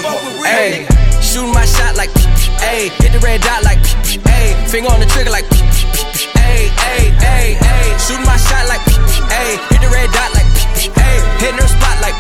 Ayy, shooting my shot like, ayy, hit the red dot like, ayy, finger on the trigger like, ayy, ayy, ayy, ayy, shooting my shot like, ayy, hit the red dot like, ayy, hitting her spot like,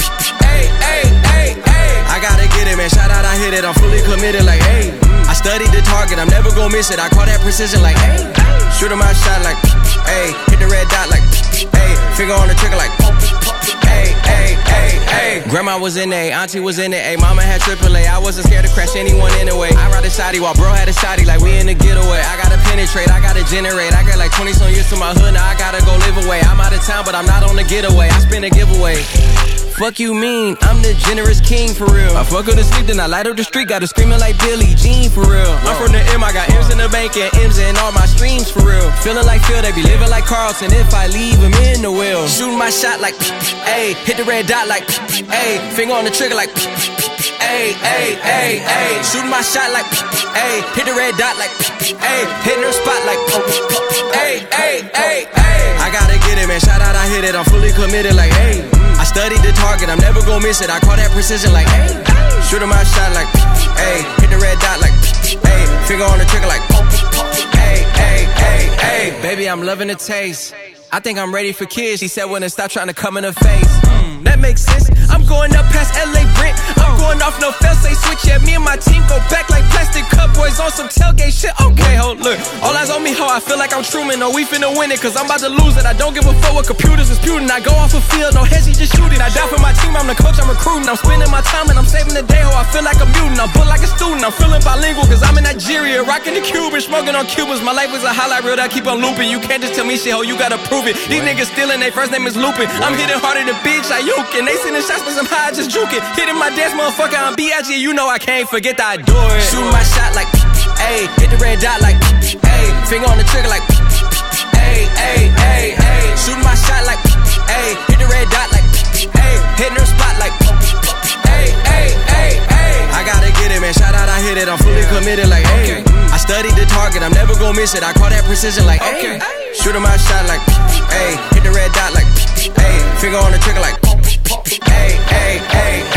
ayy, ayy, ayy, ayy. I gotta get it, man. Shout out, I hit it. I'm fully committed like, ayy. I studied the target, I'm never gonna miss it. I call that precision like, ayy. Shooting my shot like, ayy, hit the red dot like, ayy, finger on the trigger like, ayy, ayy, ayy, ayy. Grandma was in A, auntie was in it, ayy. Mama had AAA, I wasn't scared to crash anyone anyway. I ride a shotty while bro had a shotty like we in the getaway. I gotta penetrate, I gotta generate. I got like 20 some years to my hood, now I gotta go live away. I'm out of town, but I'm not on the getaway. I spin a giveaway. Fuck you mean, I'm the generous king for real. I fuck her to sleep, then I light up the street. Got her screaming like Billie Jean for real. I'm from the M, I got M's in the bank and M's in all my streams for real. Feeling like Phil, they be living like Carlson if I leave him in the wheel. Shooting my shot like, ayy, hit the red dot like, ayy, finger on the trigger like, ayy, ayy, ayy, ayy. Shooting my shot like, ayy, hit the red dot like, ayy, hitting her spot like, ayy, ayy, ayy, ayy. I gotta get it, man. Shout out, I hit it. I'm fully committed like, ayy. I studied the target, I'm never gonna miss it. I call that precision like, ayy. Shooting my shot like, ayy, hit the red dot like, ayy, finger on the trigger like, ayy, ayy, ayy, ayy. Baby, I'm loving the taste. I think I'm ready for kids. She said when it stop trying to come in her face. That makes sense. I'm going up past LA Brent. I'm going off no fail, say switch. Yeah, me and my team go back like plastic cup boys on some tailgate shit. Okay, hold, look. All eyes on me, ho. I feel like I'm Truman. No, we finna win it, cause I'm about to lose it. I don't give a fuck what computers disputing. I go off a field, no heads, he just shoot it. I die for my team, I'm the coach, I'm recruiting. I'm spending my time and I'm saving the day, ho. I feel like a mutant. I'm built like a student. I'm feeling bilingual, cause I'm in Nigeria. Rocking the Cuban, smoking on Cubans. My life is a highlight reel that I keep on looping. You can't just tell me shit, ho. You gotta prove it. These niggas stealing, their first name is Lupin. I'm hitting harder than bitch, I yoke. And they sending shots, but I'm high, just juke it. Hitting my dance, motherfucker, I'm B.I.G. You know I can't forget that I do it. Shooting my shot like, ayy, hit the red dot like, ayy, finger on the trigger like, ayy, ayy, ayy, ayy. Shooting my shot like, ayy, hit the red dot like, ayy, hitting her spot like, ayy, ayy, ayy, ayy. I gotta get it, man. Shout out, I hit it. I'm fully committed like, ayy. I studied the target, I'm never gonna miss it. I call that precision like, ayy. Shooting my shot like, ayy, hit the red dot like, ayy, finger on the trigger like, ayy, ayy, ayy.